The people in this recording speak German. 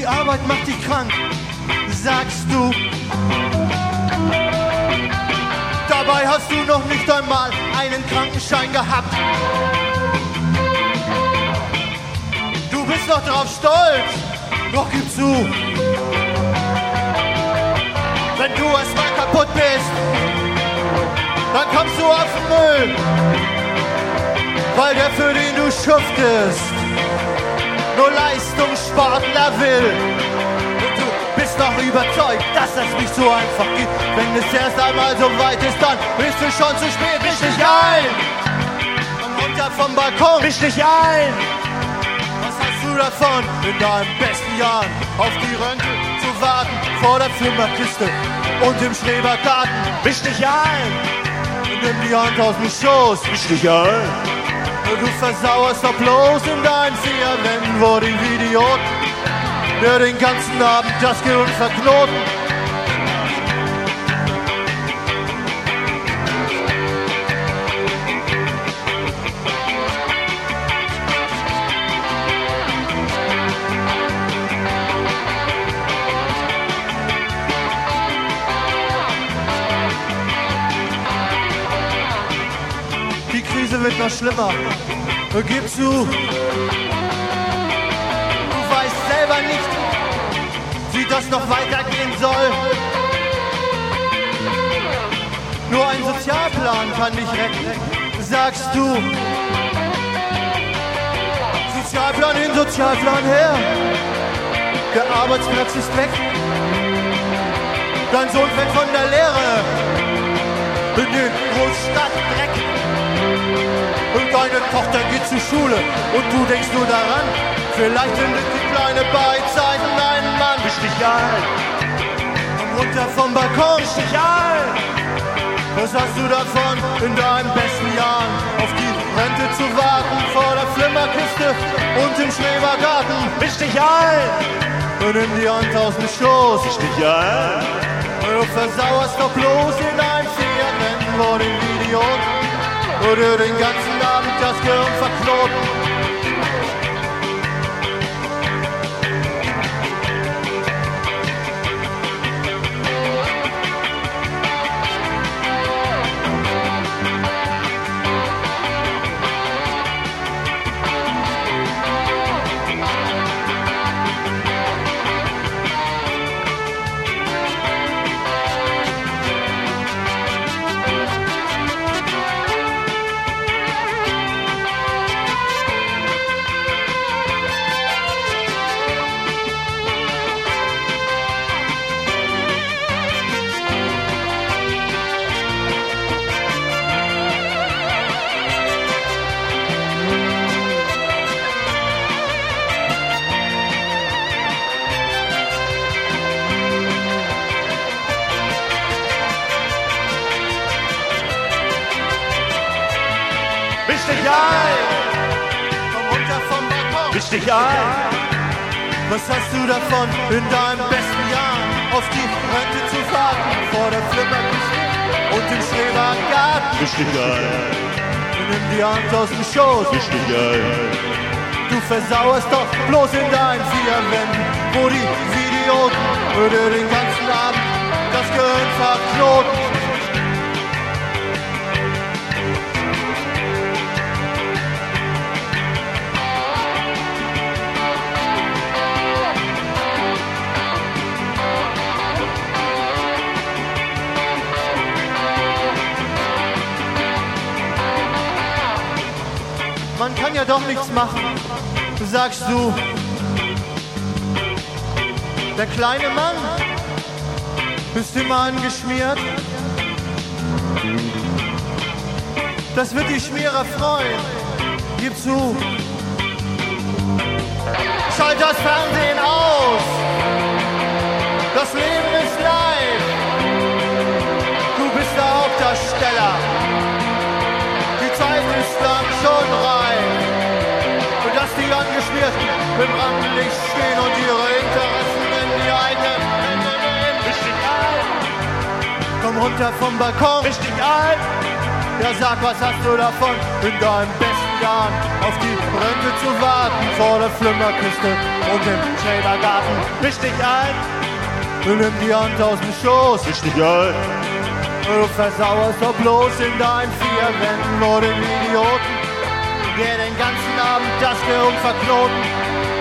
Die Arbeit macht dich krank, sagst du. Dabei hast du noch nicht einmal einen Krankenschein gehabt. Du bist noch drauf stolz, doch gib zu. Wenn du erstmal kaputt bist, dann kommst du auf den Müll. Weil der, für den du schuftest, nur Leistungssportler will. Und du bist doch überzeugt, dass das nicht so einfach geht. Wenn es erst einmal so weit ist, dann bist du schon zu spät. Misch dich ein! Und runter vom Balkon. Misch dich ein! Was hast du davon, in deinen besten Jahren auf die Rente zu warten, vor der Flimmerkiste und im Schrebergarten? Misch dich ein! Und nimm die Hand aus dem Schoß. Misch dich ein! Du versauerst doch bloß in deinen vier Wänden vor den Idioten, der den ganzen Abend das Gehirn verknoten. Die Krise wird noch schlimmer. Gib zu. Du weißt selber nicht, wie das noch weitergehen soll. Nur ein Sozialplan kann dich retten, sagst du. Sozialplan hin, Sozialplan her. Der Arbeitsplatz ist weg. Dein Sohn fällt von der Lehre in den Großstadtdreck. Und deine Tochter geht zur Schule und du denkst nur daran, vielleicht findet die kleine bei Zeiten einen Mann. Misch dich ein! Und runter vom Balkon. Misch dich ein! Was hast du davon, in deinen besten Jahren auf die Rente zu warten, vor der Flimmerkiste und im Schrebergarten? Misch dich ein! Und nimm die Hand aus dem Schoß. Misch dich ein! Du versauerst doch bloß in deinen vier Wänden vor den Idioten, oder den ganzen Abend das Gehirn verknoten. Misch dich ein! Komm runter vom Balkon! Misch dich ein! Was hast du davon, in deinen besten Jahren auf die Rente zu warten, vor der Flimmerkiste und dem Schrebergarten? Misch dich ein! Und nimm die Hand aus dem Schoß! Misch dich ein! Du versauerst doch bloß in deinen vier Wänden, wo die Idioten würde den ganzen Abend das Gehirn verknoten. Man kann ja doch nichts machen, sagst du. Der kleine Mann ist immer angeschmiert. Das wird die Schmierer freuen. Gib zu. Schalt das Fernsehen aus. Das Leben ist live. Du bist der Hauptdarsteller. Die Zeit ist dann schon reif. Und dass die Angeschmierten im Rampenlicht stehen und ihre Interessen in die eigene Misch dich ein! Komm runter vom Balkon! Misch dich ein! Ja, sag, was hast du davon in deinem besten an, auf die Rente zu warten, vor der Flimmerkiste und im Schädergarten. Misch dich ein, du nimm die Hand aus dem Schoß. Misch dich ein. Du versauerst doch bloß in deinen vier Wänden nur den Idioten, der den ganzen Abend das Gehirn verknoten.